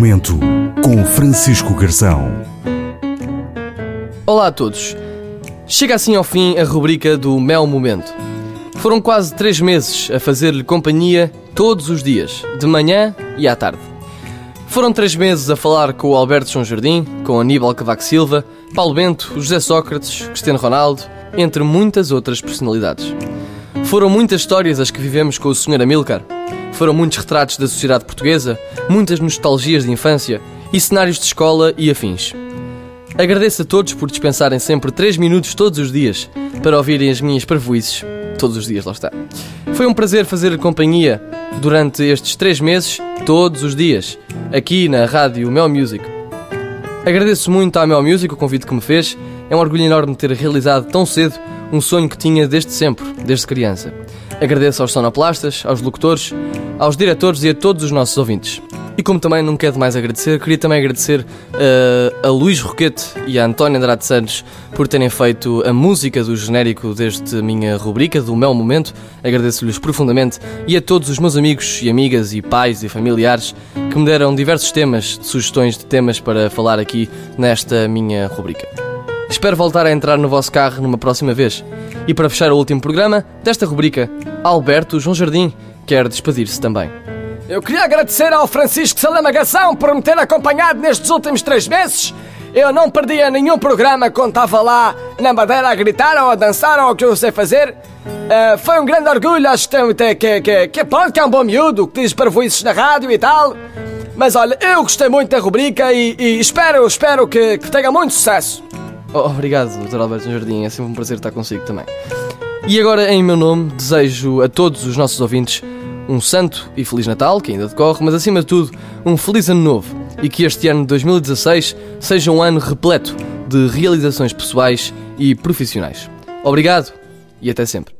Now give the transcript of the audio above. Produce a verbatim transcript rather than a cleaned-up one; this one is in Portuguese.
Momento com Francisco Garção. Olá a todos. Chega assim ao fim a rubrica do Meu Momento. Foram quase três meses a fazer-lhe companhia todos os dias, de manhã e à tarde. Foram três meses a falar com o Alberto João Jardim, com Aníbal Cavaco Silva, Paulo Bento, José Sócrates, Cristiano Ronaldo, entre muitas outras personalidades. Foram muitas histórias as que vivemos com o senhor Amílcar. Foram muitos retratos da sociedade portuguesa, muitas nostalgias de infância e cenários de escola e afins. Agradeço a todos por dispensarem sempre três minutos todos os dias para ouvirem as minhas parvoíces. Todos os dias, lá está. Foi um prazer fazer companhia durante estes três meses, todos os dias, aqui na rádio Mel Music. Agradeço muito à Mel Music o convite que me fez. É um orgulho enorme ter realizado tão cedo um sonho que tinha desde sempre, desde criança. Agradeço aos sonoplastas, aos locutores, aos diretores e a todos os nossos ouvintes. E como também não quero mais agradecer, queria também agradecer uh, a Luís Roquete e a António Andrade Santos por terem feito a música do genérico desta minha rubrica, do Meu Momento. Agradeço-lhes profundamente e a todos os meus amigos e amigas e pais e familiares que me deram diversos temas, sugestões de temas para falar aqui nesta minha rubrica. Espero voltar a entrar no vosso carro numa próxima vez. E para fechar o último programa desta rubrica, Alberto João Jardim quer despedir-se também. Eu queria agradecer ao Francisco Salema Garção por me ter acompanhado nestes últimos três meses. Eu não perdia nenhum programa quando estava lá na Madeira a gritar ou a dançar ou o que eu sei fazer. Uh, foi um grande orgulho, acho que, que, que, que, que, pronto, que é um bom miúdo, que diz parvoíces na rádio e tal. Mas olha, eu gostei muito da rubrica e, e espero, espero que, que tenha muito sucesso. Oh, obrigado, doutor Alberto Jardim, é sempre um prazer estar consigo também. E agora, em meu nome, desejo a todos os nossos ouvintes um santo e feliz Natal, que ainda decorre, mas acima de tudo, um feliz ano novo e que este ano de dois mil e dezasseis seja um ano repleto de realizações pessoais e profissionais. Obrigado e até sempre.